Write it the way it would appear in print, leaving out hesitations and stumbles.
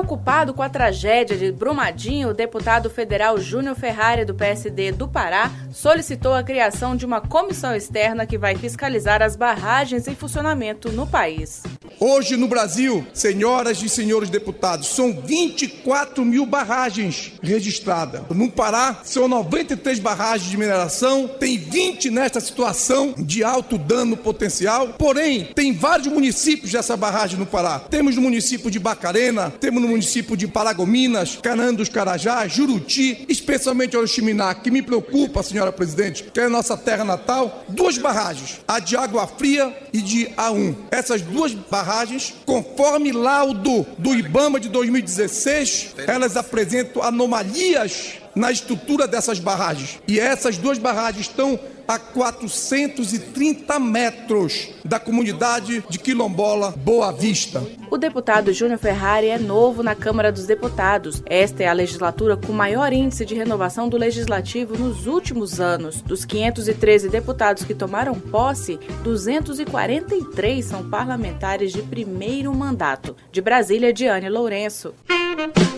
Preocupado com a tragédia de Brumadinho, o deputado federal Júnior Ferrari, do PSD do Pará, solicitou a criação de uma comissão externa que vai fiscalizar as barragens em funcionamento no país. Hoje no Brasil, senhoras e senhores deputados, são 24 mil barragens registradas. No Pará, são 93 barragens de mineração, tem 20 nesta situação de alto dano potencial. Porém, tem vários municípios dessa barragem no Pará. Temos no município de Barcarena, temos no município de Paragominas, Canaã dos Carajás, Juruti, especialmente Oriximiná, que me preocupa, senhora presidente, que é a nossa terra natal, 2 barragens, a de Água Fria e de A1. Essas 2 barragens, conforme laudo do IBAMA de 2016, elas apresentam anomalias na estrutura dessas barragens. E essas 2 barragens estão a 430 metros da comunidade de quilombola Boa Vista. O deputado Júnior Ferrari é novo na Câmara dos Deputados. Esta é a legislatura com maior índice de renovação do Legislativo nos últimos anos. Dos 513 deputados que tomaram posse, 243 são parlamentares de primeiro mandato. De Brasília, Diane Lourenço.